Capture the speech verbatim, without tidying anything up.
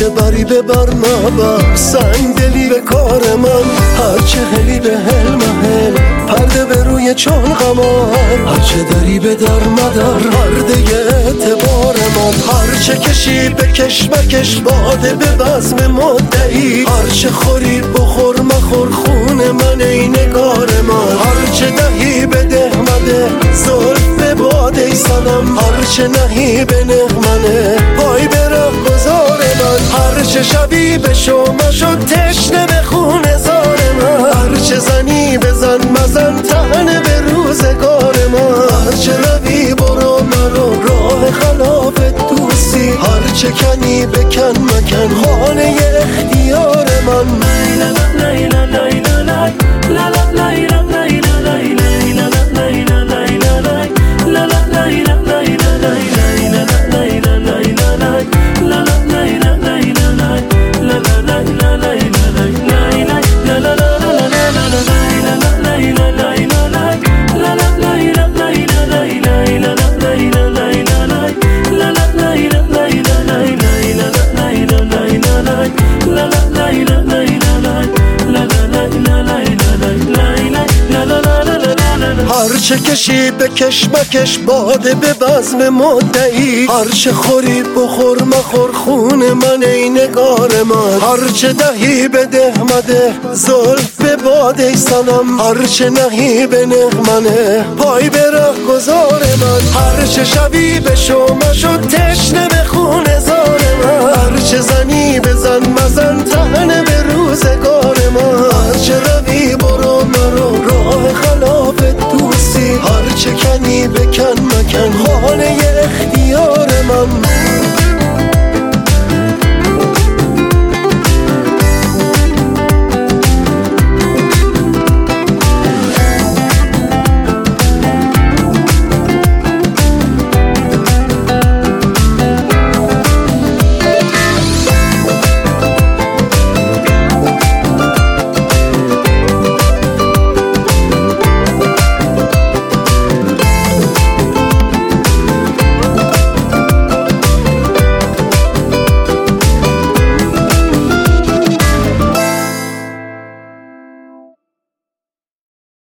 هرچه بری ببر مبر، سنگ دلی به کار من، هرچه هلی به هل محل، پرده به روی چون قمار، هرچه داری به در مدر، پرده اعتبار من، هرچه کشی بکش مکش، باده به بزم مدعی، هرچه خوری بخور مخور، خون من ای نگار من، هرچه دهی بده مده، زلف به باده ای سنم، هرچه نهی به نغمنه، پای به رهگذار من، هرچه شبی به شما شد تشنه به خون زار من، هرچه زنی بزن مزن تنه به روزگار من، هرچه روی برو مرو راه خلاف دوستی، هرچه کنی بکن مکن خانه اختیار من. هرچه کشی بکش مکش، باده به بزم مدعی، هرچه خوری بخور مخور، خون من ای نگار من، هرچه دهی بده مده، زلف به باده ای سنم، هرچه نهی به نغمنه، پای به رهگذار من، هرچه شبی به شما شد تشنه به خون زار من، هرچه زنی بزن مزن تنه به روزگار من، هرچه روی برو مرو راه خلاف دوستی، هرچه کنی بکن مکن خانه